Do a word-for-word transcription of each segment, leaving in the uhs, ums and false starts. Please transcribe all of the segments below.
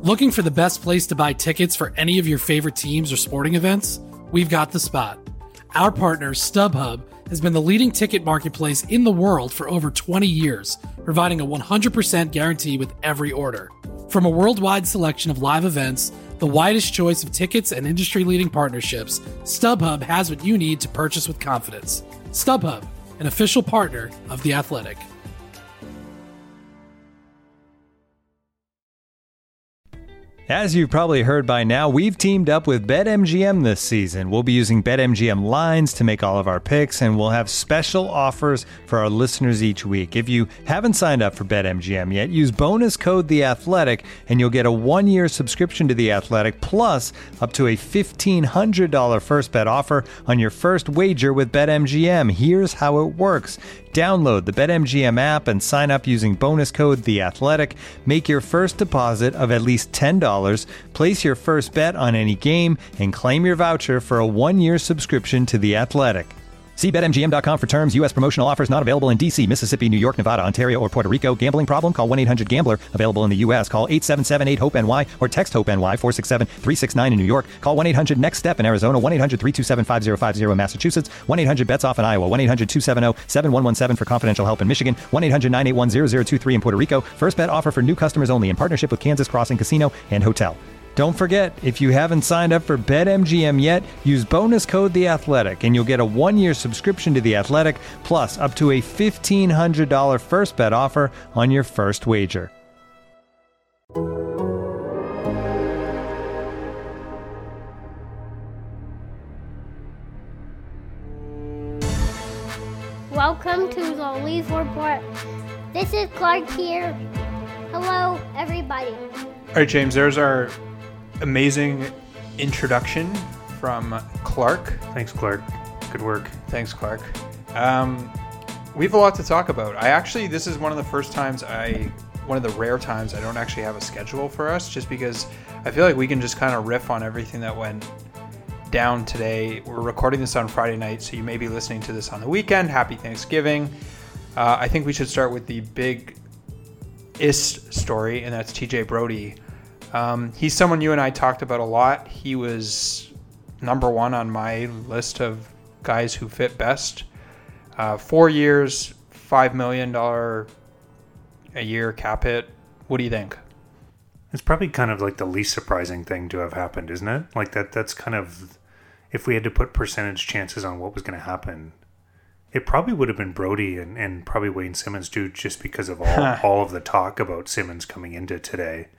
Looking for the best place to buy tickets for any of your favorite teams or sporting events? We've got the spot. Our partner, StubHub, has been the leading ticket marketplace in the world for over twenty years, providing a one hundred percent guarantee with every order. From a worldwide selection of live events, the widest choice of tickets and industry-leading partnerships, StubHub has what you need to purchase with confidence. StubHub, an official partner of The Athletic. As you've probably heard by now, we've teamed up with BetMGM this season. We'll be using BetMGM lines to make all of our picks, and we'll have special offers for our listeners each week. If you haven't signed up for BetMGM yet, use bonus code The Athletic, and you'll get a one-year subscription to The Athletic, plus up to a fifteen hundred dollars first bet offer on your first wager with BetMGM. Here's how it works. Download the BetMGM app and sign up using bonus code The Athletic. Make your first deposit of at least ten dollars, place your first bet on any game, and claim your voucher for a one-year subscription to The Athletic. See Bet M G M dot com for terms. U S promotional offers not available in D C, Mississippi, New York, Nevada, Ontario, or Puerto Rico. Gambling problem? Call one eight hundred gambler. Available in the U S. Call eight seven seven eight hope N Y or text HOPE-NY four six seven three six nine in New York. Call one eight hundred next step in Arizona. one eight hundred three two seven five zero five zero in Massachusetts. one eight hundred bets off in Iowa. one eight hundred two seven zero seven one one seven for confidential help in Michigan. one eight hundred nine eight one zero zero two three in Puerto Rico. First bet offer for new customers only in partnership with Kansas Crossing Casino and Hotel. Don't forget, if you haven't signed up for BetMGM yet, use bonus code The Athletic, and you'll get a one-year subscription to The Athletic, plus up to a fifteen hundred dollars first bet offer on your first wager. Welcome to the Leaf Report. This is Clark here. Hello, everybody. All right, James, there's our amazing introduction from Clark. Thanks, Clark. Good work. Thanks, Clark. Um, we have a lot to talk about. I actually, this is one of the first times I, one of the rare times I don't actually have a schedule for us, just because I feel like we can just kind of riff on everything that went down today. We're recording this on Friday night, so you may be listening to this on the weekend. Happy Thanksgiving. Uh, I think we should start with the big-ist story, and that's T J Brodie. Um, he's someone you and I talked about a lot. He was number one on my list of guys who fit best. Uh, four years, five million dollars a year cap hit. What do you think? It's probably kind of like the least surprising thing to have happened, isn't it? Like that. That's kind of, if we had to put percentage chances on what was going to happen, it probably would have been Brodie and, and probably Wayne Simmons too, just because of all, all of the talk about Simmons coming into today.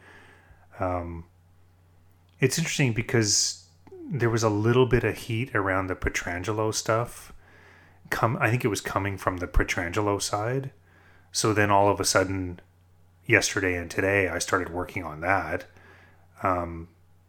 Um, it's interesting because there was a little bit of heat around the Pietrangelo stuff. Come, I think it was coming from the Pietrangelo side. So then all of a sudden, yesterday and today, I started working on that. Um,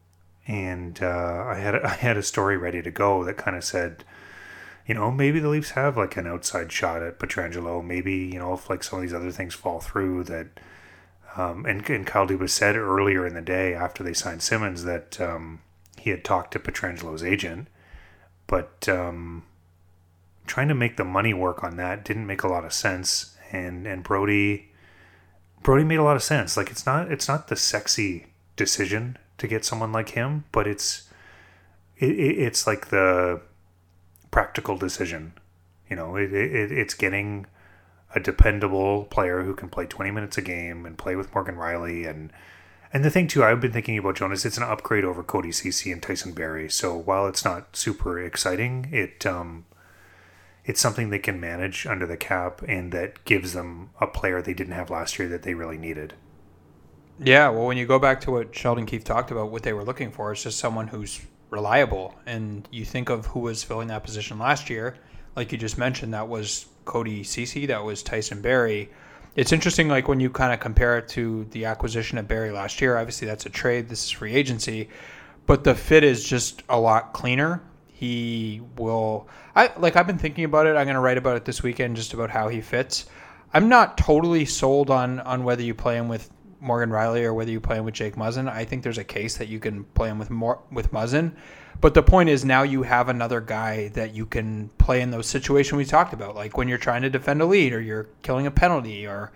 and uh, I had I had a story ready to go that kind of said, you know, maybe the Leafs have like an outside shot at Pietrangelo. Maybe, you know, if like some of these other things fall through that. Um, and, and Kyle Dubas said earlier in the day after they signed Simmons that um, he had talked to Pietrangelo's agent, but um, trying to make the money work on that didn't make a lot of sense. And and Brodie Brodie made a lot of sense. Like it's not it's not the sexy decision to get someone like him, but it's it, it, it's like the practical decision. You know, it, it it's getting a dependable player who can play twenty minutes a game and play with Morgan Rielly. And and the thing, too, I've been thinking about, Jonas, it's an upgrade over Cody Ceci and Tyson Barrie. So while it's not super exciting, it um, it's something they can manage under the cap and that gives them a player they didn't have last year that they really needed. Yeah, well, when you go back to what Sheldon Keefe talked about, what they were looking for is just someone who's reliable. And you think of who was filling that position last year, like you just mentioned, that was Cody Ceci, that was Tyson Barrie. It's interesting, like when you kind of compare it to the acquisition of Barrie last year. Obviously, that's a trade. This is free agency, but the fit is just a lot cleaner. He will, I like. I've been thinking about it. I'm going to write about it this weekend, just about how he fits. I'm not totally sold on on whether you play him with Morgan Rielly or whether you play him with Jake Muzzin. I think there's a case that you can play him with more with Muzzin. But the point is now you have another guy that you can play in those situations we talked about, like when you're trying to defend a lead or you're killing a penalty or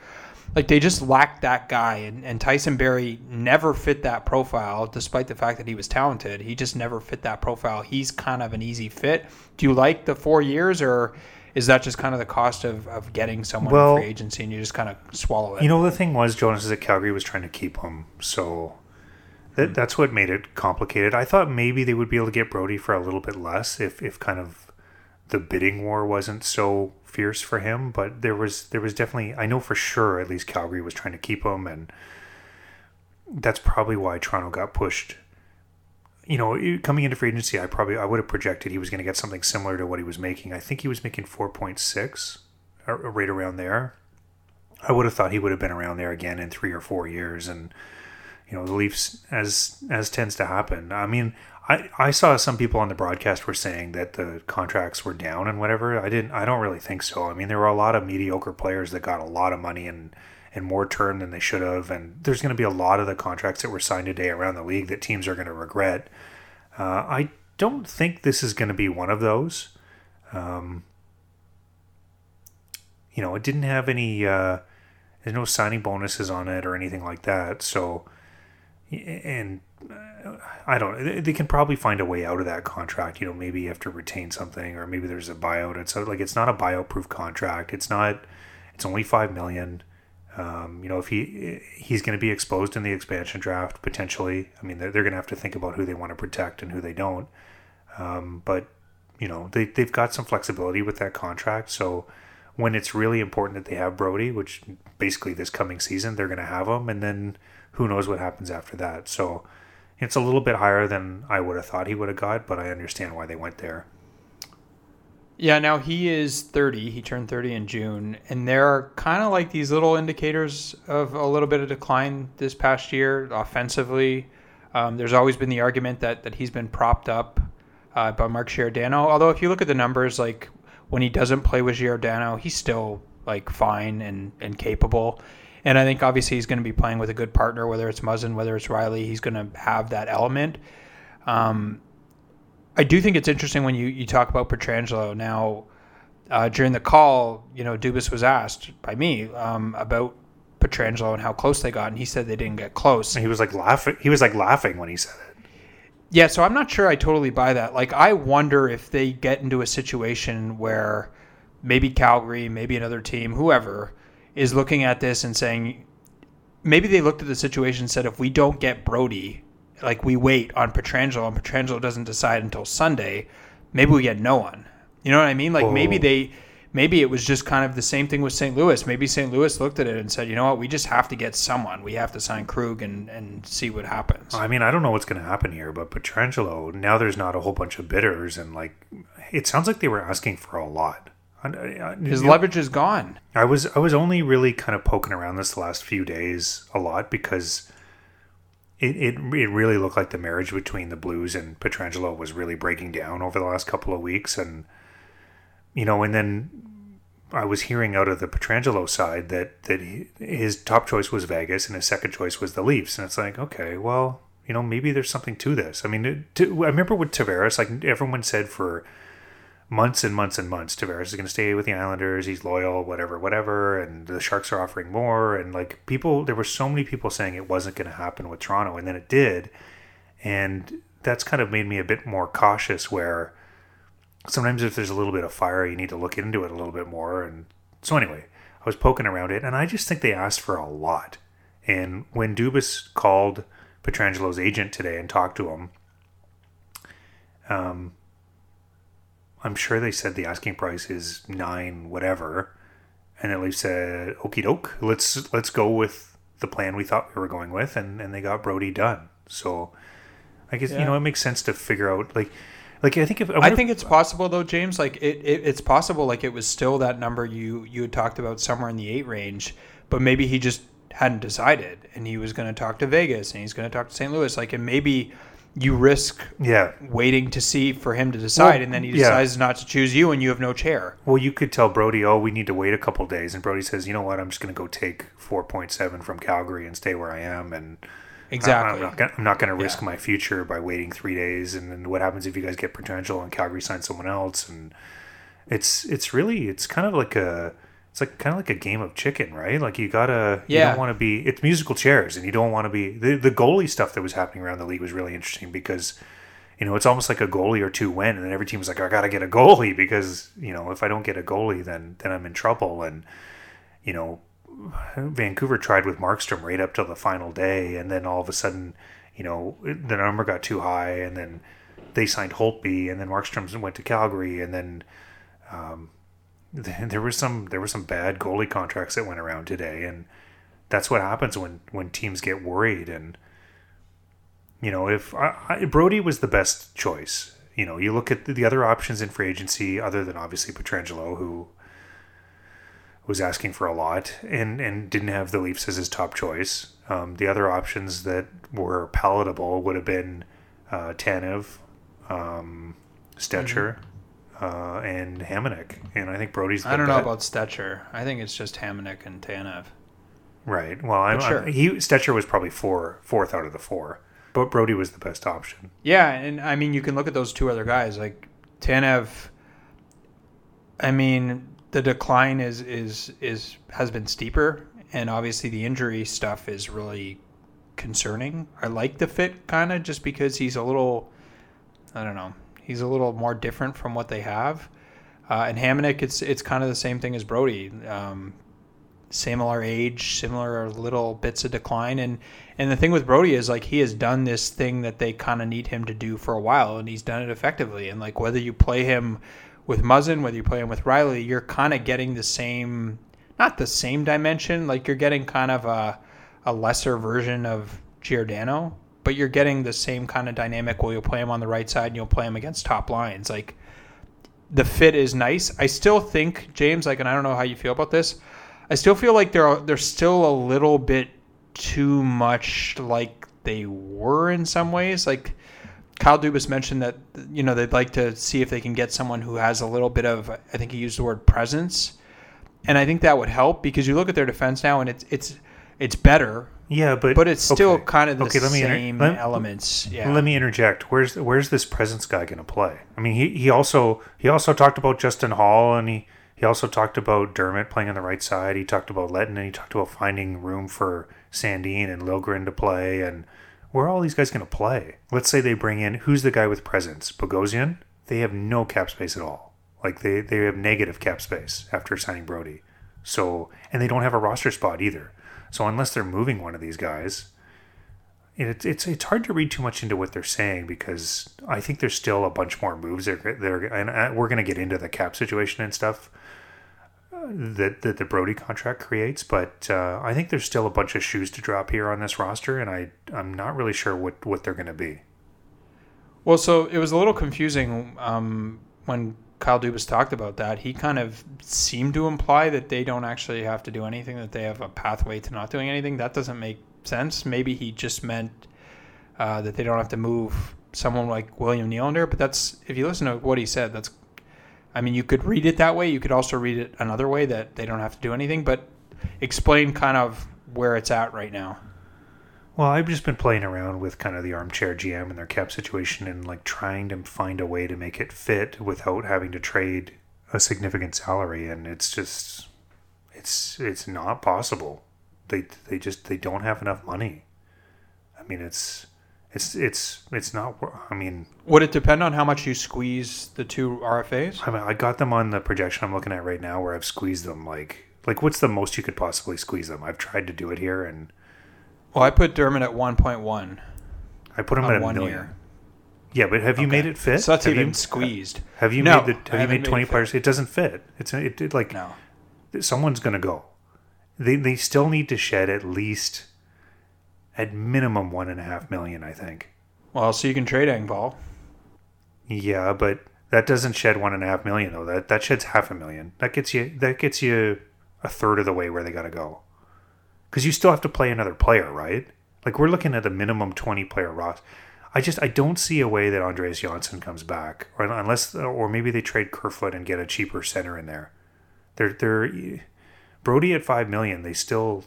like they just lacked that guy, and, and Tyson Barrie never fit that profile, despite the fact that he was talented. He just never fit that profile. He's kind of an easy fit. Do you like the four years, or is that just kind of the cost of, of getting someone well, in free agency and you just kind of swallow it? You know, the thing was, Jonas, is that Calgary was trying to keep him, so that, that's what made it complicated. I thought maybe they would be able to get Brodie for a little bit less if, if kind of the bidding war wasn't so fierce for him, but there was there was definitely, I know for sure at least Calgary was trying to keep him, and that's probably why Toronto got pushed. You know, coming into free agency, I probably I would have projected he was going to get something similar to what he was making. I think he was making four point six, right around there. I would have thought he would have been around there again in three or four years, and you know, the Leafs, as as tends to happen. I mean, I, I saw some people on the broadcast were saying that the contracts were down and whatever. I didn't. I don't really think so. I mean, there were a lot of mediocre players that got a lot of money and, and more term than they should have. And there's going to be a lot of the contracts that were signed today around the league that teams are going to regret. Uh, I don't think this is going to be one of those. Um, you know, it didn't have any. Uh, there's no signing bonuses on it or anything like that. So, and. I don't. They can probably find a way out of that contract. You know, maybe you have to retain something, or maybe there's a buyout. It's like it's not a buyout-proof contract. It's not. It's only five million. Um, you know, if he he's going to be exposed in the expansion draft potentially. I mean, they're they're going to have to think about who they want to protect and who they don't. Um, but you know, they they've got some flexibility with that contract. So when it's really important that they have Brodie, which basically this coming season they're going to have him, and then who knows what happens after that. So. It's a little bit higher than I would have thought he would have got, but I understand why they went there. Yeah, now he is thirty. He turned thirty in June, and there are kind of like these little indicators of a little bit of decline this past year offensively. Um, there's always been the argument that, that he's been propped up uh, by Mark Giordano, although if you look at the numbers, like when he doesn't play with Giordano, he's still like fine and, and capable. And I think obviously he's going to be playing with a good partner, whether it's Muzzin, whether it's Riley. He's going to have that element. Um, I do think it's interesting when you, you talk about Pietrangelo. Now, uh, during the call, you know, Dubas was asked by me um, about Pietrangelo and how close they got, and he said they didn't get close. And he was like laughing. He was like laughing when he said it. Yeah, so I'm not sure I totally buy that. Like, I wonder if they get into a situation where maybe Calgary, maybe another team, whoever, is looking at this and saying, maybe they looked at the situation and said, if we don't get Brodie, like we wait on Pietrangelo and Pietrangelo doesn't decide until Sunday, maybe we get no one. You know what I mean? Like Whoa. maybe they, maybe it was just kind of the same thing with Saint Louis. Maybe Saint Louis looked at it and said, you know what, we just have to get someone. We have to sign Krug and, and see what happens. I mean, I don't know what's going to happen here, but Pietrangelo, now there's not a whole bunch of bidders, and like, it sounds like they were asking for a lot. His leverage is gone. I was I was only really kind of poking around this the last few days a lot because it, it it really looked like the marriage between the Blues and Pietrangelo was really breaking down over the last couple of weeks, and you know, and then I was hearing out of the Pietrangelo side that that he, his top choice was Vegas and his second choice was the Leafs, and it's like, okay, well, you know, maybe there's something to this. I mean, it, to, I remember with Tavares, like everyone said for months and months and months, Tavares is going to stay with the Islanders. He's loyal, whatever, whatever. And the Sharks are offering more. And like people, there were so many people saying it wasn't going to happen with Toronto, and then it did. And that's kind of made me a bit more cautious. Where sometimes if there's a little bit of fire, you need to look into it a little bit more. And so anyway, I was poking around it, and I just think they asked for a lot. And when Dubas called Pietrangelo's agent today and talked to him, um. I'm sure they said the asking price is nine whatever, and the Leafs said, okie doke, let's let's go with the plan we thought we were going with, and, and they got Brodie done. So I guess, yeah. you know, it makes sense to figure out, like, like I think if I, I think it's possible though, James, like it, it it's possible like it was still that number you, you had talked about somewhere in the eight range, but maybe he just hadn't decided, and he was going to talk to Vegas, and he's going to talk to Saint Louis, like, and maybe you risk yeah. waiting to see for him to decide, well, and then he yeah. decides not to choose you, and you have no chair. Well, you could tell Brodie, oh, we need to wait a couple days, and Brodie says, you know what, I'm just going to go take four point seven from Calgary and stay where I am, and exactly. I'm not gonna, I'm not going to risk yeah. my future by waiting three days, and then what happens if you guys get Pietrangelo and Calgary signs someone else, and it's it's really, it's kind of like a, it's like kind of like a game of chicken, right? Like you gotta, you Yeah. don't want to be. It's musical chairs, and you don't want to be. The the goalie stuff that was happening around the league was really interesting because, you know, it's almost like a goalie or two win, and then every team was like, I gotta get a goalie because, you know, if I don't get a goalie, then then I'm in trouble. And you know, Vancouver tried with Markstrom right up till the final day, and then all of a sudden, you know, the number got too high, and then they signed Holtby, and then Markstrom went to Calgary, and then. Um, There was some there were some bad goalie contracts that went around today, and that's what happens when, when teams get worried. And you know, if I, I, Brody was the best choice, you know, you look at the other options in free agency, other than obviously Pietrangelo, who was asking for a lot and, and didn't have the Leafs as his top choice. Um, the other options that were palatable would have been uh, Tanev, um, Stetcher. Mm-hmm. Uh, and Hamonic, and I think Brody's the I don't bet. know about Stetcher. I think it's just Hamonic and Tanev. Right. Well, I'm, sure. I'm, he Stetcher was probably four, fourth out of the four, but Brody was the best option. Yeah, and I mean, you can look at those two other guys. Like Tanev, I mean, the decline is is is has been steeper, and obviously the injury stuff is really concerning. I like the fit kind of just because he's a little, I don't know. He's a little more different from what they have. Uh, and Hamonic, it's it's kind of the same thing as Brody. Um, similar age, similar little bits of decline. And, and the thing with Brody is, like, he has done this thing that they kind of need him to do for a while, and he's done it effectively. And, like, whether you play him with Muzzin, whether you play him with Riley, you're kind of getting the same, not the same dimension. Like, you're getting kind of a, a lesser version of Giordano, but you're getting the same kind of dynamic where you'll play him on the right side and you'll play him against top lines. Like, the fit is nice. I still think, James, like, and I don't know how you feel about this, I still feel like they're they're still a little bit too much like they were in some ways. Like, Kyle Dubas mentioned that, you know, they'd like to see if they can get someone who has a little bit of, I think he used the word presence. And I think that would help because you look at their defense now and it's it's it's better. Yeah, but but it's still okay. kind of the okay, let me same inter- let, elements. Yeah. Let me interject. Where's where's this presence guy going to play? I mean, he, he also he also talked about Justin Hall, and he, he also talked about Dermott playing on the right side. He talked about Letton, and he talked about finding room for Sandin and Liljegren to play. And where are all these guys going to play? Let's say they bring in, who's the guy with presence? Bogosian? They have no cap space at all. Like, they, they have negative cap space after signing Brody. So, and they don't have a roster spot either. So unless they're moving one of these guys, it's it's it's hard to read too much into what they're saying because I think there's still a bunch more moves that are, that are and we're going to get into the cap situation and stuff that that the Brody contract creates. But uh, I think there's still a bunch of shoes to drop here on this roster, and I I'm not really sure what, what they're going to be. Well, so it was a little confusing um, when Kyle Dubas talked about that. He kind of seemed to imply that they don't actually have to do anything, that they have a pathway to not doing anything. That doesn't make sense. Maybe he just meant uh, that they don't have to move someone like William Nylander, but that's, if you listen to what he said, that's, I mean, you could read it that way. You could also read it another way, that they don't have to do anything, but explain kind of where it's at right now. Well, I've just been playing around with kind of the armchair G M and their cap situation and like trying to find a way to make it fit without having to trade a significant salary, and it's just it's it's not possible. They they just they don't have enough money. I mean, it's it's it's it's not. I mean, would it depend on how much you squeeze the two R F As? I mean, I got them on the projection I'm looking at right now, where I've squeezed them like like what's the most you could possibly squeeze them? I've tried to do it here, and well, I put Dermott at one point one. I put him at a one million. Year. Yeah, but have you okay. made it fit? So that's have even you, squeezed. Have you no, made the? Have you made twenty players? It doesn't fit. It's it, it like no. Someone's gonna go. They they still need to shed at least, at minimum one and a half million. I think. Well, so you can trade Engvall. Yeah, but that doesn't shed one and a half million though. That that sheds half a million. That gets you. That gets you a third of the way where they gotta go. Because you still have to play another player, right? Like, we're looking at a minimum twenty-player roster. I just, I don't see a way that Andreas Janssen comes back. Or unless, or maybe they trade Kerfoot and get a cheaper center in there. They're, they're, Brody at five million dollars, they still,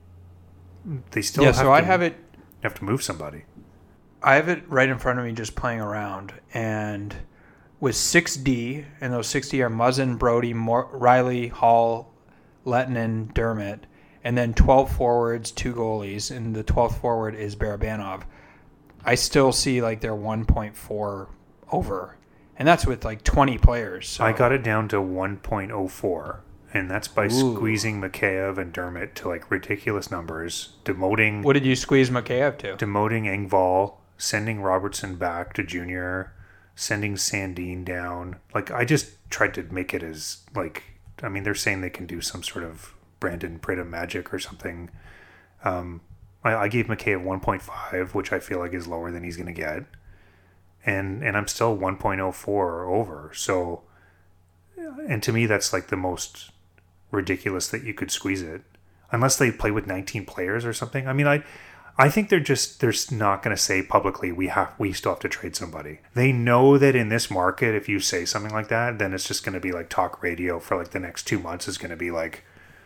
they still yeah, have so to, I have it, have to move somebody. I have it right in front of me just playing around. And with six D, and those six D are Muzzin, Brody, Mor- Riley, Hall, Lettinen, Dermott, and then twelve forwards, two goalies, and the twelfth forward is Barabanov, I still see like they're one point four over. And that's with like twenty players. So. I got it down to one point oh four. And that's by Ooh. squeezing Mikheyev and Dermott to like ridiculous numbers, demoting... What did you squeeze Mikheyev to? Demoting Engvall, sending Robertson back to junior, sending Sandin down. Like, I just tried to make it as, like... I mean, they're saying they can do some sort of Brandon Prida magic or something. Um, I, I gave Mikheyev one point five, which I feel like is lower than he's going to get. And and I'm still one point oh four over. So... And to me, that's like the most... ridiculous that you could squeeze it, unless they play with nineteen players or something. I mean, I I think they're just they're not going to say publicly we have we still have to trade somebody. They know that in this market, if you say something like that, then it's just going to be like talk radio for like the next two months is going to be like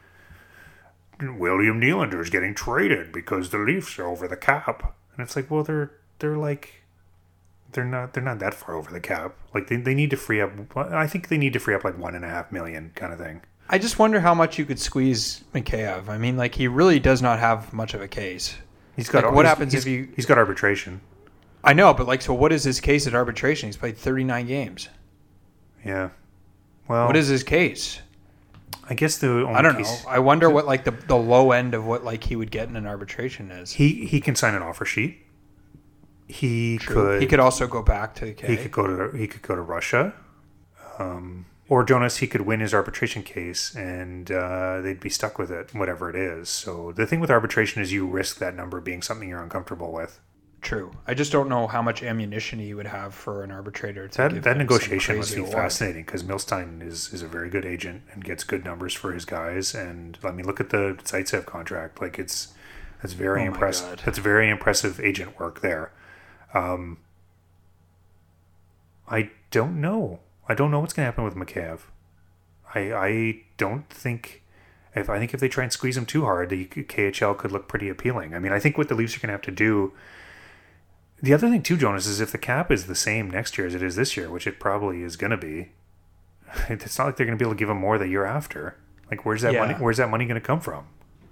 William Nylander is getting traded because the Leafs are over the cap, and it's like, well, they're they're like they're not they're not that far over the cap. Like they they need to free up. I think they need to free up like one and a half million kind of thing. I just wonder how much you could squeeze Mikheyev. I mean, like, he really does not have much of a case. He's got like, what he's, happens he's, if you... He's got arbitration. I know, but, like, so what is his case at arbitration? He's played thirty-nine games. Yeah. Well... What is his case? I guess the only I don't case, know. I wonder what, like, the, the low end of what, like, he would get in an arbitration is. He he can sign an offer sheet. He True. could... He could also go back to the K. He could go to, he could go to Russia. Um... Or Jonas, he could win his arbitration case and uh, they'd be stuck with it, whatever it is. So the thing with arbitration is you risk that number being something you're uncomfortable with. True. I just don't know how much ammunition he would have for an arbitrator. To that give that him negotiation must be award. fascinating because Milstein is, is a very good agent and gets good numbers for his guys. And I mean, look at the Zaitsev contract. Like it's that's very Oh my impressive. God. That's very impressive agent work there. Um, I don't know. I don't know what's going to happen with Mikheyev. I I don't think if I think if they try and squeeze him too hard, the K H L could look pretty appealing. I mean, I think what the Leafs are going to have to do. The other thing too, Jonas, is if the cap is the same next year as it is this year, which it probably is going to be, it's not like they're going to be able to give him more the year after. Like, where's that Yeah. money? Where's that money going to come from?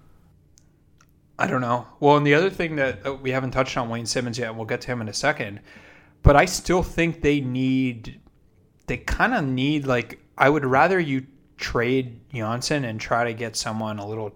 I don't know. Well, and the other thing that uh, we haven't touched on Wayne Simmons yet, and we'll get to him in a second, but I still think they need. They kind of need, like, I would rather you trade Janssen and try to get someone a little,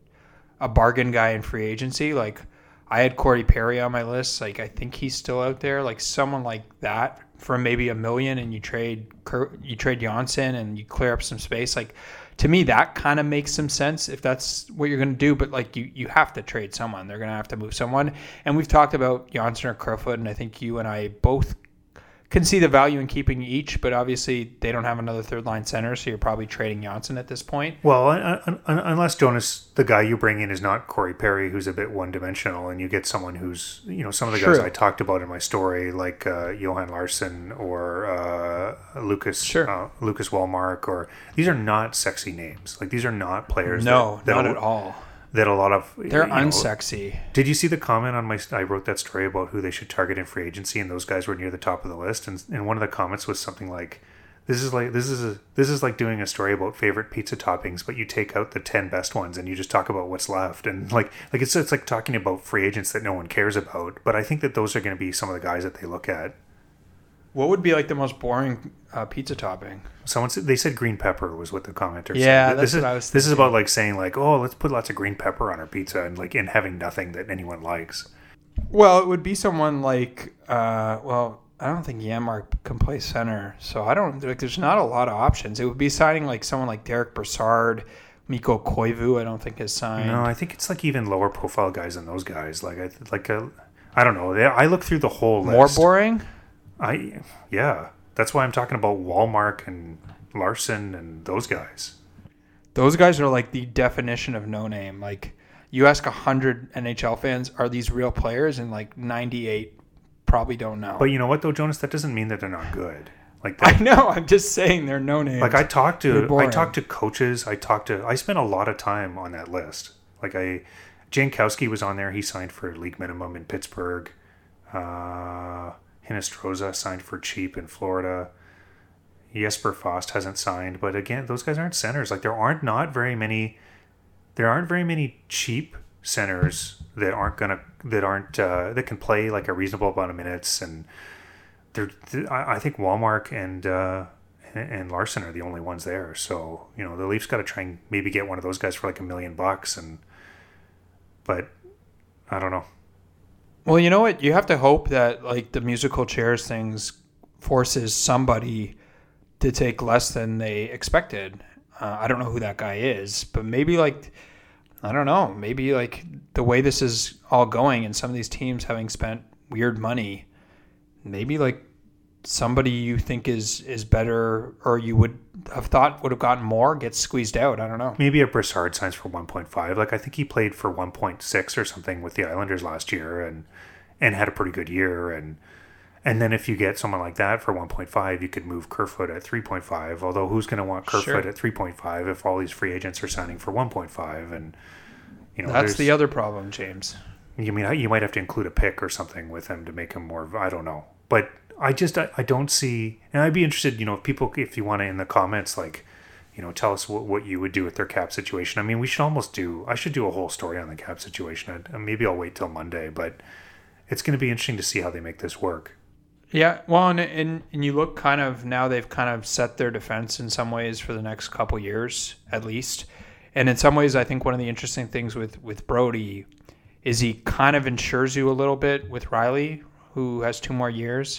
a bargain guy in free agency. Like, I had Corey Perry on my list. Like, I think he's still out there. Like, someone like that for maybe a million and you trade, you trade Janssen and you clear up some space. Like, to me, that kind of makes some sense if that's what you're going to do. But, like, you, you have to trade someone. They're going to have to move someone. And we've talked about Janssen or Kerfoot, and I think you and I both can see the value in keeping each, but obviously they don't have another third line center, so you're probably trading Janssen at this point. Well, un- un- unless Jonas, the guy you bring in is not Corey Perry, who's a bit one-dimensional, and you get someone who's, you know, some of the guys True. I talked about in my story, like uh, Johan Larsson or uh, Lucas Sure. uh, Lucas Wallmark, or these are not sexy names. Like these are not players. No, that, that not a, at all. That a lot of They're you know, unsexy. Did you see the comment on my? I wrote that story about who they should target in free agency, and those guys were near the top of the list. And, and one of the comments was something like, "This is like this is a this is like doing a story about favorite pizza toppings, but you take out the ten best ones and you just talk about what's left." And like like it's it's like talking about free agents that no one cares about. But I think that those are going to be some of the guys that they look at. What would be like the most boring uh, pizza topping? Someone said they said green pepper was what the commenter said. Yeah, This that's is what I was this is thinking. about like saying like, oh, let's put lots of green pepper on our pizza and like and having nothing that anyone likes. Well, it would be someone like, uh, well, I don't think Janmark can play center, so I don't like. There's not a lot of options. It would be signing like someone like Derek Brassard, Mikko Koivu. I don't think is signed. No, I think it's like even lower profile guys than those guys. Like I like a, I don't know. They, I look through the whole list. More boring. I yeah. That's why I'm talking about Wallmark and Larson and those guys. Those guys are like the definition of no name. Like you ask a hundred N H L fans, are these real players? And like ninety-eight probably don't know. But you know what though, Jonas? That doesn't mean that they're not good. Like I that, know. I'm just saying they're no names. like I talked They're to I boring. talked to coaches. I talked to I spent a lot of time on that list. Like I, Jankowski was on there. He signed for league minimum in Pittsburgh. Uh, Hinostroza signed for cheap in Florida. Jesper Fast hasn't signed, but again, those guys aren't centers. Like there aren't not very many. There aren't very many cheap centers that aren't gonna that aren't uh, that can play like a reasonable amount of minutes. And they're, I I think Walmark and uh, and Larson are the only ones there. So you know the Leafs got to try and maybe get one of those guys for like a million bucks. And but I don't know. Well, you know what? You have to hope that like the musical chairs things forces somebody to take less than they expected. Uh, I don't know who that guy is, but maybe like, I don't know, maybe like the way this is all going and some of these teams having spent weird money, maybe like somebody you think is, is better or you would have thought would have gotten more gets squeezed out. I don't know. Maybe a Brassard signs for one point five. Like I think he played for one point six or something with the Islanders last year and, and had a pretty good year. And, And then if you get someone like that for one point five, you could move Kerfoot at three point five. Although who's going to want Kerfoot Sure. at three point five if all these free agents are signing for one point five? And you know, That's there's- the other problem, James. You mean you might have to include a pick or something with him to make him more. I don't know, but I just I, I don't see. And I'd be interested, you know, if people, if you want to in the comments, like, you know, tell us what, what you would do with their cap situation. I mean, we should almost do. I should do a whole story on the cap situation. I'd, maybe I'll wait till Monday, but it's going to be interesting to see how they make this work. Yeah, well, and, and and you look kind of now they've kind of set their defense in some ways for the next couple years at least, and in some ways I think one of the interesting things with with Brody is he kind of insures you a little bit with Riley, who has two more years.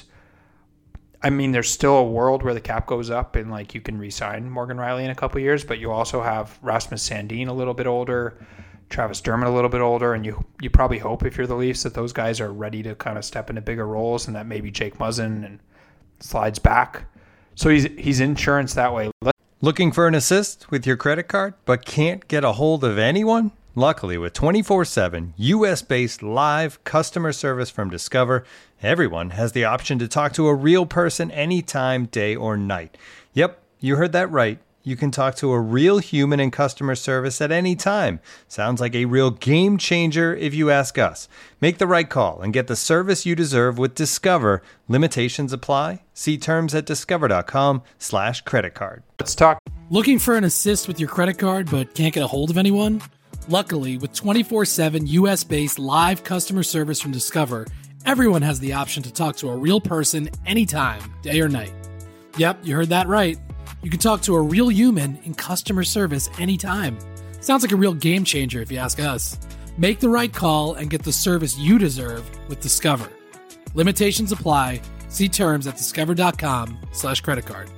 I mean, there's still a world where the cap goes up and like you can re-sign Morgan Riley in a couple years, but you also have Rasmus Sandin a little bit older, Travis Dermott a little bit older, and you you probably hope if you're the Leafs that those guys are ready to kind of step into bigger roles and that maybe Jake Muzzin and slides back. So he's he's insurance that way. Looking for an assist with your credit card but can't get a hold of anyone? Luckily, with twenty-four seven U S-based live customer service from Discover, everyone has the option to talk to a real person anytime, day or night. Yep, you heard that right. You can talk to a real human in customer service at any time. Sounds like a real game changer if you ask us. Make the right call and get the service you deserve with Discover. Limitations apply. See terms at discover.com slash credit card. Let's talk. Looking for an assist with your credit card but can't get a hold of anyone? Luckily, with twenty-four seven U S-based live customer service from Discover, everyone has the option to talk to a real person anytime, day or night. Yep, you heard that right. You can talk to a real human in customer service anytime. Sounds like a real game changer if you ask us. Make the right call and get the service you deserve with Discover. Limitations apply. See terms at discover.com slash credit card.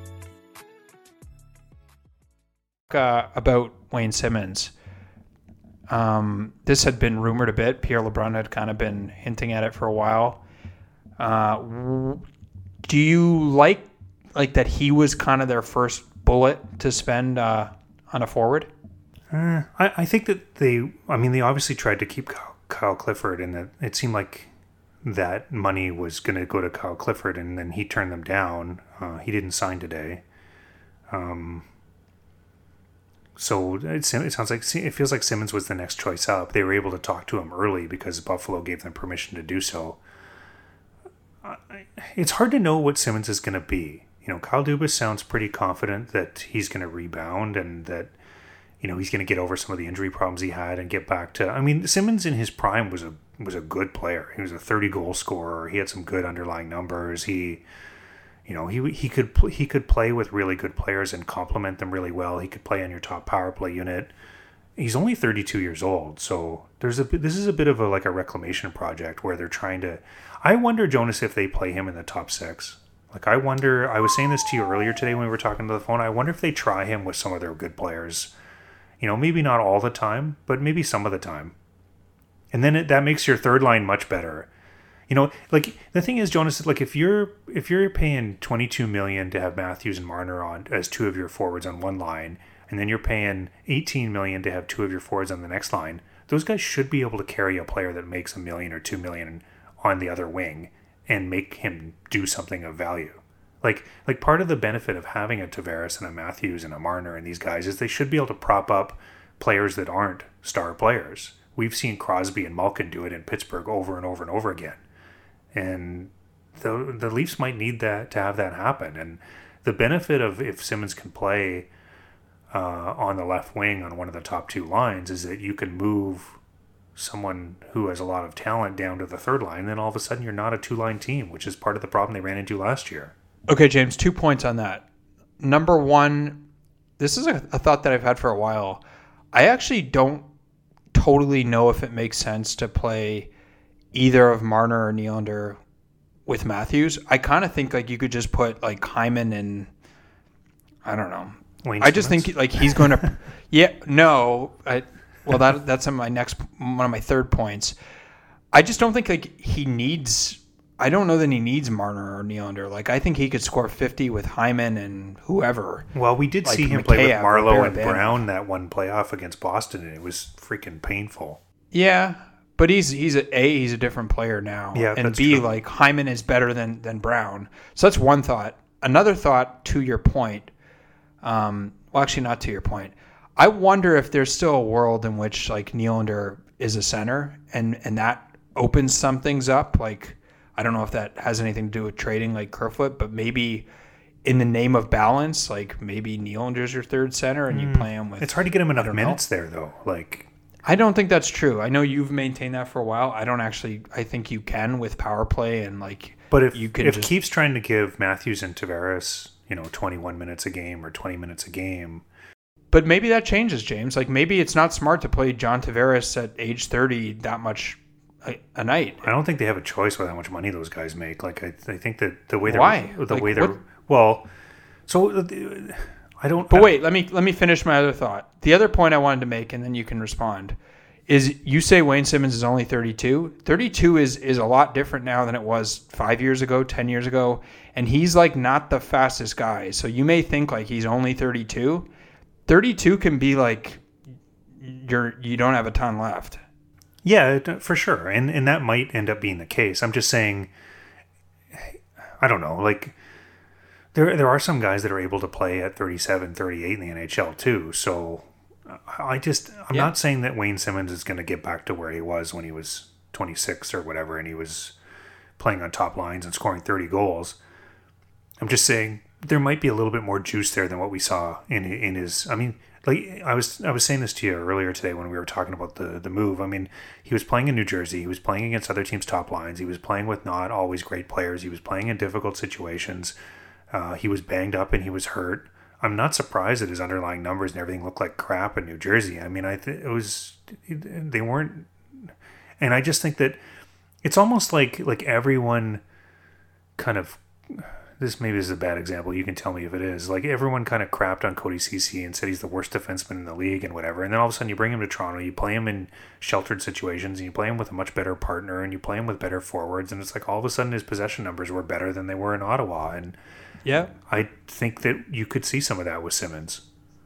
Uh, about Wayne Simmons. Um, this had been rumored a bit. Pierre LeBrun had kind of been hinting at it for a while. Uh, w- do you like like that he was kind of their first bullet to spend uh, on a forward? Uh, I, I think that they, I mean, they obviously tried to keep Kyle, Kyle Clifford, and that it seemed like that money was going to go to Kyle Clifford, and then he turned them down. Uh, he didn't sign today. Um, so it, it sounds like, it feels like Simmons was the next choice up. They were able to talk to him early because Buffalo gave them permission to do so. Uh, it's hard to know what Simmons is going to be. You know, Kyle Dubas sounds pretty confident that he's going to rebound and that, you know, he's going to get over some of the injury problems he had and get back to. I mean, Simmons in his prime was a was a good player. He was a thirty goal scorer. He had some good underlying numbers. He, you know, he he could he could play with really good players and complement them really well. He could play on your top power play unit. He's only thirty-two years old, so there's a this is a bit of a like a reclamation project where they're trying to. I wonder, Jonas, if they play him in the top six. Like, I wonder, I was saying this to you earlier today when we were talking to the phone, I wonder if they try him with some of their good players. You know, maybe not all the time, but maybe some of the time. And then it, that makes your third line much better. You know, like, the thing is, Jonas, like, if you're if you're paying twenty-two million dollars to have Matthews and Marner on as two of your forwards on one line, and then you're paying eighteen million dollars to have two of your forwards on the next line, those guys should be able to carry a player that makes a million or two million on the other wing and make him do something of value. Like like part of the benefit of having a Tavares and a Matthews and a Marner and these guys is they should be able to prop up players that aren't star players. We've seen Crosby and Malkin do it in Pittsburgh over and over and over again. And the the Leafs might need that to have that happen. And the benefit of if Simmons can play uh, on the left wing on one of the top two lines is that you can move someone who has a lot of talent down to the third line, then all of a sudden you're not a two-line team, which is part of the problem they ran into last year. Okay, James, two points on that. Number one, this is a, a thought that I've had for a while. I actually don't totally know if it makes sense to play either of Marner or Nylander with Matthews. I kind of think like you could just put like Hyman and I don't know. Wayne I just Simmons? think like he's going to yeah, no, I well that that's on my next one of my third points. I just don't think like he needs I don't know that he needs Marner or Nylander. Like I think he could score fifty with Hyman and whoever. Well, we did like see him play with Mikheyev or Marlowe and Barabanov. Brown that one playoff against Boston, and it was freaking painful. Yeah, but he's he's a, a he's a different player now. Yeah, and that's B true. like Hyman is better than than Brown. So that's one thought. Another thought to your point. Um, well, actually, not to your point. I wonder if there's still a world in which like Nylander is a center, and and that opens some things up. Like I don't know if that has anything to do with trading like Kerfoot, but maybe in the name of balance, like maybe Nylander's your third center, and you play him with. It's hard to get him enough don't know. minutes there, though. Like, I don't think that's true. I know you've maintained that for a while. I don't actually. I think you can with power play and like. but if you can if just, Keefe's trying to give Matthews and Tavares, you know, twenty-one minutes a game or twenty minutes a game, but maybe that changes, James. Like maybe it's not smart to play John Tavares at age thirty that much a, a night. I don't think they have a choice with how much money those guys make. Like, I, I think that the way they're Why? the Like, way they're what- well, so uh, I don't. But wait, let me let me finish my other thought. The other point I wanted to make, and then you can respond, is you say Wayne Simmons is only thirty-two. thirty-two is is a lot different now than it was five years ago, ten years ago, and he's like not the fastest guy. So you may think like he's only thirty-two. thirty-two can be like you're you don't have a ton left. Yeah, it- for sure, and and that might end up being the case. I'm just saying. I don't know, like. There, there are some guys that are able to play at thirty-seven, thirty-eight in the N H L too. So I just, I'm Yeah. not saying that Wayne Simmons is going to get back to where he was when he was twenty-six or whatever, and he was playing on top lines and scoring thirty goals. I'm just saying there might be a little bit more juice there than what we saw in in his. I mean, like I was, I was saying this to you earlier today when we were talking about the the move. I mean, he was playing in New Jersey. He was playing against other teams' top lines. He was playing with not always great players. He was playing in difficult situations. Uh, he was banged up and he was hurt. I'm not surprised that his underlying numbers and everything looked like crap in New Jersey. I mean, I th- it was they weren't, and I just think that it's almost like like everyone kind of this maybe is a bad example. You can tell me if it is. Like everyone kind of crapped on Cody Ceci and said he's the worst defenseman in the league and whatever. And then all of a sudden you bring him to Toronto, you play him in sheltered situations, and you play him with a much better partner, and you play him with better forwards, and it's like all of a sudden his possession numbers were better than they were in Ottawa. And Yeah. I think that you could see some of that with Simmons.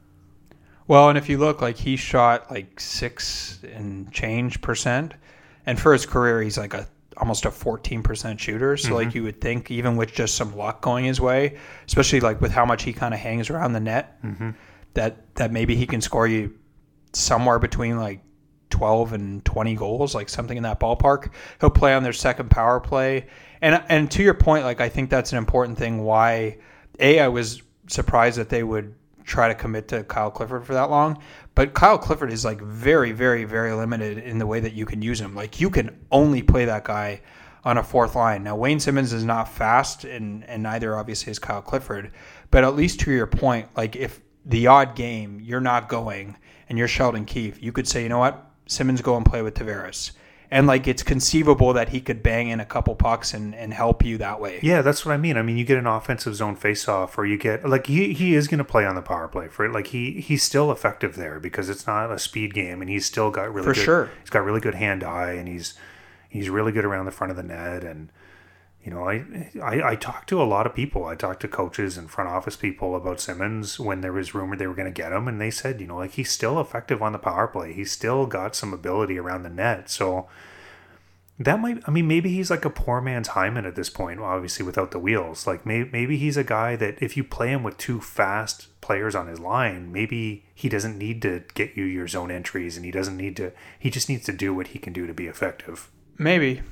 Well, and if you look, like he shot like six and change percent, and for his career, he's like a almost a fourteen percent shooter. So, like you would think, even with just some luck going his way, especially like with how much he kind of hangs around the net, Mm-hmm. that that maybe he can score you somewhere between like twelve and twenty goals, like something in that ballpark. He'll play on their second power play, and and to your point, like I think that's an important thing. Why a I was surprised that they would try to commit to Kyle Clifford for that long. But Kyle Clifford is like very, very, very limited in the way that you can use him. Like you can only play that guy on a fourth line. Now Wayne Simmons is not fast, and, and neither obviously is Kyle Clifford. But at least to your point, like if the odd game you're not going and you're Sheldon Keefe, you could say, you know what, Simmons go and play with Tavares. And like it's conceivable that he could bang in a couple pucks and, and help you that way. Yeah, that's what I mean. I mean, you get an offensive zone faceoff, or you get like he he is going to play on the power play for it. Like he he's still effective there because it's not a speed game, and he's still got really For good, sure. He's got really good hand eye, and he's he's really good around the front of the net. And you know, I I, I talked to a lot of people. I talked to coaches and front office people about Simmons when there was rumor they were going to get him, and they said, you know, like he's still effective on the power play. He's still got some ability around the net. So. That might, I mean, maybe he's like a poor man's Hyman at this point, obviously without the wheels. Like maybe, maybe he's a guy that if you play him with two fast players on his line, maybe he doesn't need to get you your zone entries, and he doesn't need to, he just needs to do what he can do to be effective. Maybe.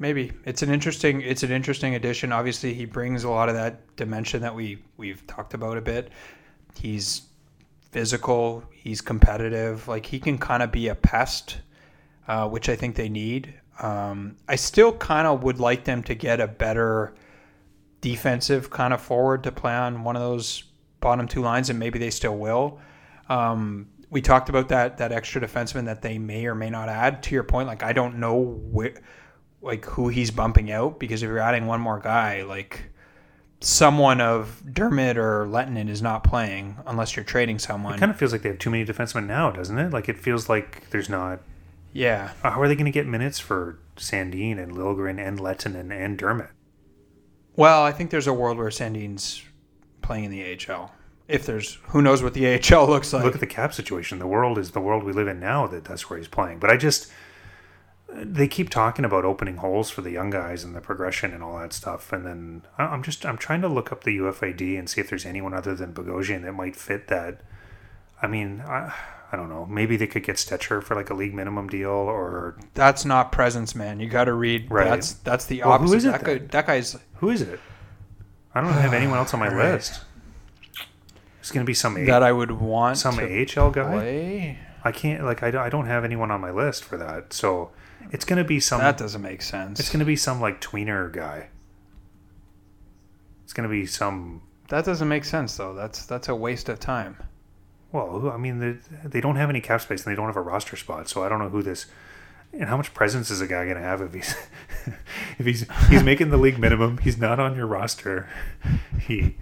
maybe it's an interesting it's an interesting addition. Obviously, he brings a lot of that dimension that we we've talked about a bit. He's physical. He's competitive. Like he can kind of be a pest, uh, which I think they need. Um, I still kind of would like them to get a better defensive kind of forward to play on one of those bottom two lines, and maybe they still will. Um, we talked about that that extra defenseman that they may or may not add. To your point, like I don't know wh- like who he's bumping out, because if you're adding one more guy, like someone of Dermott or Lettinen is not playing unless you're trading someone. It kind of feels like they have too many defensemen now, doesn't it? Like it feels like there's not. Yeah. How are they going to get minutes for Sandin and Liljegren and Lettinen and Dermott? Well, I think there's a world where Sandin's playing in the A H L. If there's, who knows what the A H L looks like. Look at the cap situation. The world is the world we live in now. That that's where he's playing. But I just, they keep talking about opening holes for the young guys and the progression and all that stuff. And then I'm just, I'm trying to look up the U F A D and see if there's anyone other than Bogosian that might fit that. I mean, I, I don't know. Maybe they could get Stetcher for like a league minimum deal, or that's not presence, man. You got to read. Right. That's that's the well, opposite. who is it that, guy, that guy's. Who is it? I don't have anyone else on my right. list. It's going to be some that A- I would want some to A H L guy. play. I can't like I, I don't have anyone on my list for that. So it's going to be some. That doesn't make sense. It's going to be some like tweener guy. It's going to be some. That doesn't make sense though. That's that's a waste of time. Well, I mean, they, they don't have any cap space and they don't have a roster spot, so I don't know who this. And how much presence is a guy going to have if he's if he's he's making the league minimum? He's not on your roster. He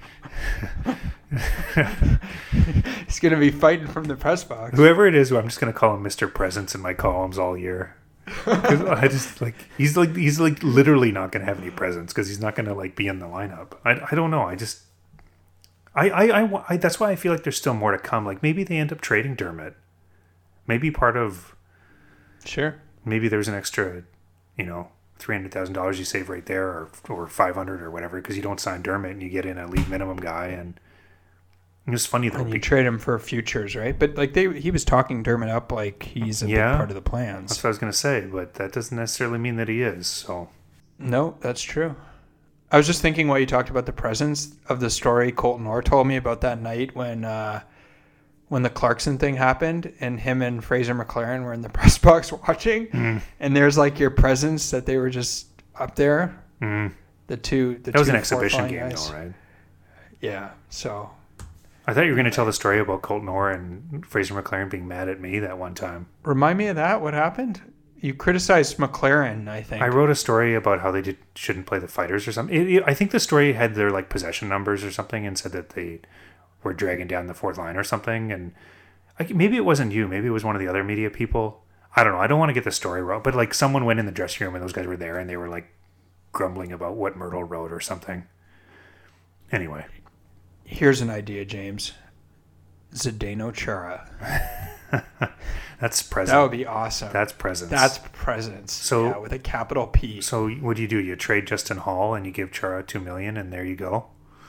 he's going to be fighting from the press box. Whoever it is, I'm just going to call him Mister Presence in my columns all year. I just like he's like he's like literally not going to have any presence because he's not going to like be in the lineup. I I don't know. I just. I, I, I, I, that's why I feel like there's still more to come. Like maybe they end up trading Dermott. Maybe part of, sure. Maybe there's an extra, you know, three hundred thousand dollars you save right there, or or five hundred or whatever, because you don't sign Dermott and you get in a league minimum guy. And it's funny though, and you trade him for futures, right? But like they, he was talking Dermott up like he's a yeah, big part of the plans. That's what I was gonna say, but that doesn't necessarily mean that he is. So no, that's true. I was just thinking while you talked about the presence of the story Colton Orr told me about that night when uh, when the Clarkson thing happened and him and Fraser McLaren were in the press box watching, mm. and there's like your presence that they were just up there. Mm. The two, the that was two an exhibition game, guys. though, right? Yeah. So I thought you were going to tell the story about Colton Orr and Fraser McLaren being mad at me that one time. Remind me of that. What happened? You criticized McLaren, I think. I wrote a story about how they did, shouldn't play the fighters or something. It, it, I think the story had their like possession numbers or something and said that they were dragging down the fourth line or something. And I, maybe it wasn't you. Maybe it was one of the other media people. I don't know. I don't want to get the story wrong. But like someone went in the dressing room and those guys were there and they were like grumbling about what Myrtle wrote or something. Anyway. Here's an idea, James. Zdeno Chara. That's presence. That would be awesome. That's presence. That's presence. So yeah, with a capital P. So what do you do? You trade Justin Hall and you give Chara two million, and there you go.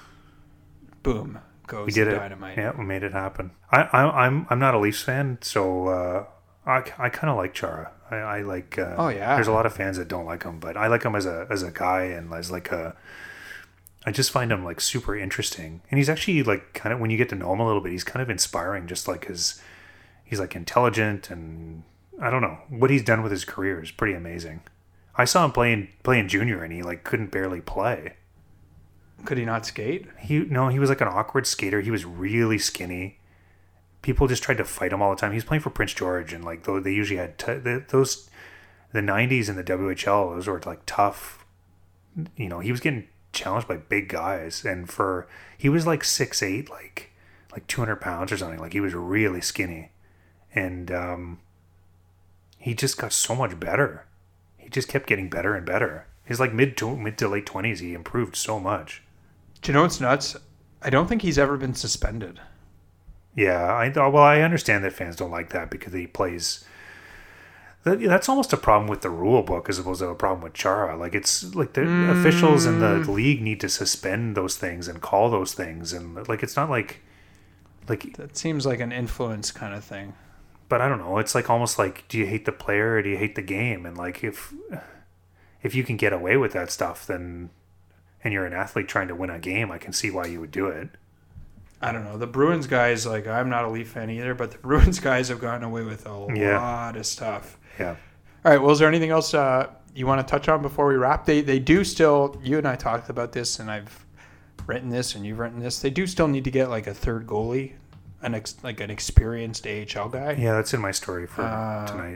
Boom goes we did the it. Dynamite. Yeah, we made it happen. I, I I'm I'm not a Leafs fan, so uh, I I kind of like Chara. I, I like. Uh, oh yeah. There's a lot of fans that don't like him, but I like him as a as a guy and as like a. I just find him like super interesting, and he's actually like kind of when you get to know him a little bit, he's kind of inspiring. Just like his. He's like intelligent, and I don't know what he's done with his career is pretty amazing. I saw him playing playing junior, and he like couldn't barely play. Could he not skate? He no, he was like an awkward skater. He was really skinny. People just tried to fight him all the time. He was playing for Prince George, and like though they usually had t- the, those the nineties in the W H L. Those were like tough. You know, he was getting challenged by big guys, and for he was like six eight, like like two hundred pounds or something. Like he was really skinny. And um, he just got so much better. He just kept getting better and better. His like mid to mid to late twenties, he improved so much. Do you know what's nuts? I don't think he's ever been suspended. Yeah, I well, I understand that fans don't like that because he plays. That, that's almost a problem with the rule book as opposed to a problem with Chara. Like it's like the mm. officials in the league need to suspend those things and call those things, and like it's not like like that seems like an influence kind of thing. But I don't know. It's like almost like, do you hate the player or do you hate the game? And like if if you can get away with that stuff, then and you're an athlete trying to win a game, I can see why you would do it. I don't know. The Bruins guys, like, I'm not a Leaf fan either, but the Bruins guys have gotten away with a Yeah. lot of stuff. Yeah. All right. Well, is there anything else uh, you want to touch on before we wrap? They they do still. You and I talked about this, and I've written this, and you've written this. They do still need to get like a third goalie, an ex, like an experienced A H L guy. Yeah, that's in my story for Uh, tonight.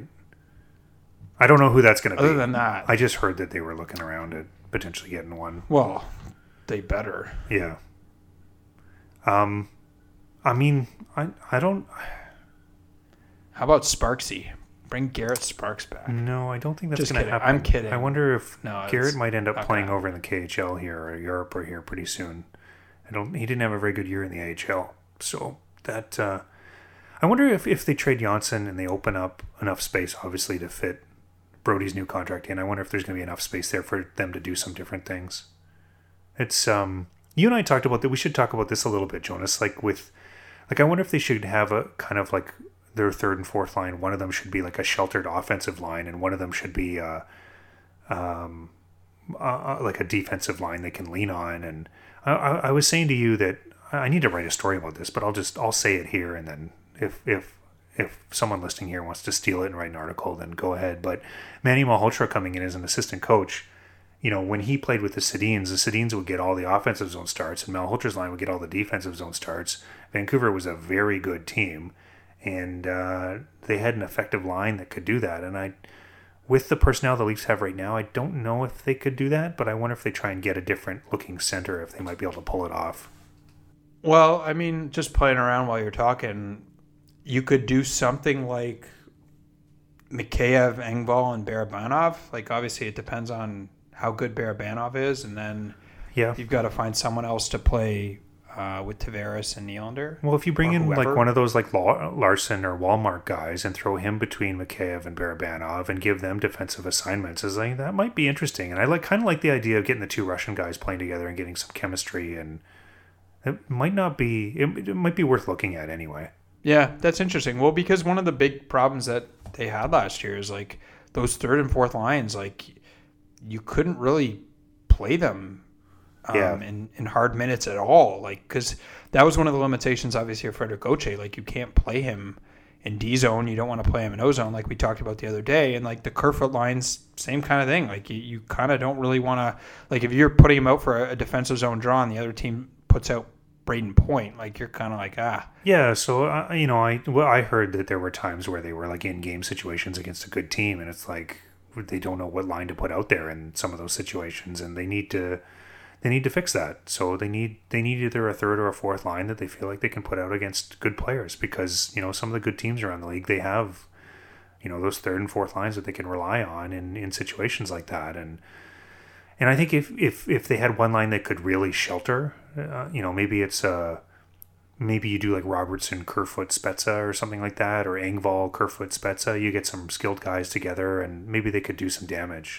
I don't know who that's going to be. Other than that, I just heard that they were looking around at potentially getting one. well, they better. Yeah. Um, I mean, I I don't. How about Sparksy? Bring Garrett Sparks back. No, I don't think that's Just going to kidding. happen. I'm kidding. I wonder if No, it's- Garrett might end up okay. playing over in the K H L here or Europe or here pretty soon. I don't. He didn't have a very good year in the A H L, so that. Uh, I wonder if, if they trade Janssen and they open up enough space, obviously, to fit Brody's new contract in. I wonder if there's going to be enough space there for them to do some different things. It's um. You and I talked about that. We should talk about this a little bit, Jonas. Like with, like I wonder if they should have a kind of like their third and fourth line. One of them should be like a sheltered offensive line, and one of them should be uh, um, uh, like a defensive line they can lean on. And I, I, I was saying to you that I need to write a story about this, but I'll just I'll say it here, and then if if if someone listening here wants to steal it and write an article, then go ahead. But Manny Malhotra coming in as an assistant coach. You know, when he played with the Sedins, the Sedins would get all the offensive zone starts, and Malhotra's line would get all the defensive zone starts. Vancouver was a very good team, and uh, they had an effective line that could do that. And I, with the personnel the Leafs have right now, I don't know if they could do that, but I wonder if they try and get a different looking center, if they might be able to pull it off. Well, I mean, just playing around while you're talking, you could do something like Mikheyev, Engvall, and Barabanov. Like, obviously, it depends on how good Barabanov is, and then Yeah. you've got to find someone else to play uh, with Tavares and Nylander. Well, if you bring or in whoever. like one of those like La- Larson or Walmart guys and throw him between Mikheyev and Barabanov and give them defensive assignments, is like that might be interesting. And I like kind of like the idea of getting the two Russian guys playing together and getting some chemistry. And it might not be. It, it might be worth looking at anyway. Yeah, that's interesting. Well, because one of the big problems that they had last year is like those third and fourth lines, like you couldn't really play them um, Yeah. in, in hard minutes at all. Like, because that was one of the limitations, obviously, of Frederic Gauthier. Like, you can't play him in D zone. You don't want to play him in O zone, like we talked about the other day. And like the Kerfoot lines, same kind of thing. Like, you, you kind of don't really want to, like, if you're putting him out for a, a defensive zone draw and the other team puts out Braden Point, like, you're kind of like, ah. Yeah, so uh, you know, I well, I heard that there were times where they were like in game situations against a good team, and it's like they don't know what line to put out there in some of those situations, and they need to they need to fix that. So they need they need either a third or a fourth line that they feel like they can put out against good players, because you know some of the good teams around the league, they have you know those third and fourth lines that they can rely on in, in situations like that, and and I think if if if they had one line that could really shelter, uh, you know maybe it's a Maybe you do like Robertson, Kerfoot, Spezza or something like that, or Engvall, Kerfoot, Spezza. You get some skilled guys together, and maybe they could do some damage.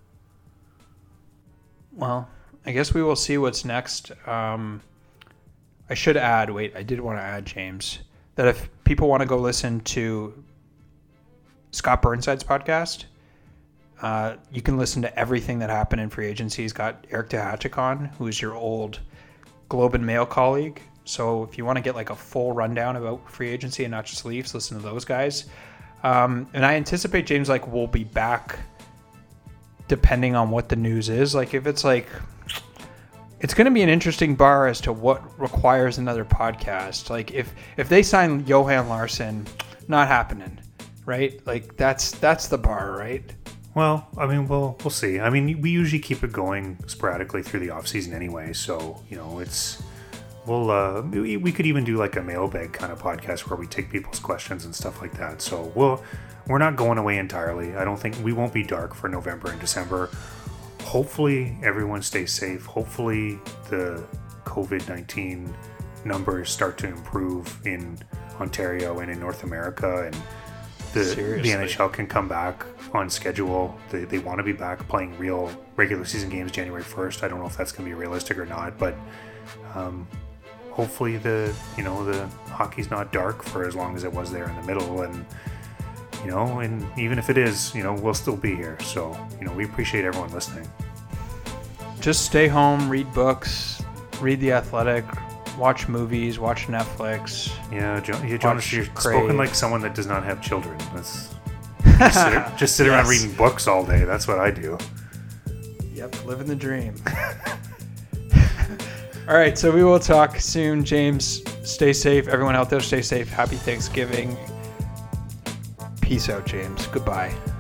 Well, I guess we will see what's next. Um, I should add, wait, I did want to add, James, that if people want to go listen to Scott Burnside's podcast, uh, you can listen to everything that happened in free agency. He's got Eric Tehachik on, who's your old Globe and Mail colleague. So if you want to get like a full rundown about free agency and not just Leafs, listen to those guys. Um, and I anticipate, James, like we'll be back depending on what the news is. Like if it's like, it's going to be an interesting bar as to what requires another podcast. Like if, if they sign Johan Larsson, not happening, right? Like that's, that's the bar, right? Well, I mean, we'll we'll see. I mean, we usually keep it going sporadically through the off season anyway. So you know, it's we'll uh, we, we could even do like a mailbag kind of podcast where we take people's questions and stuff like that. So we'll we're not going away entirely. I don't think we won't be dark for November and December. Hopefully, everyone stays safe. Hopefully, the COVID nineteen numbers start to improve in Ontario and in North America, and the, the N H L can come back on schedule. They, they want to be back playing real regular season games January first. I don't know if that's going to be realistic or not, but um, hopefully the you know the hockey's not dark for as long as it was there in the middle, and you know, and even if it is, you know, we'll still be here. So, you know, we appreciate everyone listening. Just stay home, read books, read The Athletic, watch movies, watch Netflix. Yeah, jo- yeah Jonas, watch you're Crave. spoken like someone that does not have children. That's just sit, just sit around Yes. reading books all day. That's what I do. Yep, living the dream. All right, so we will talk soon. James, stay safe. Everyone out there, stay safe. Happy Thanksgiving. Peace out, James. Goodbye.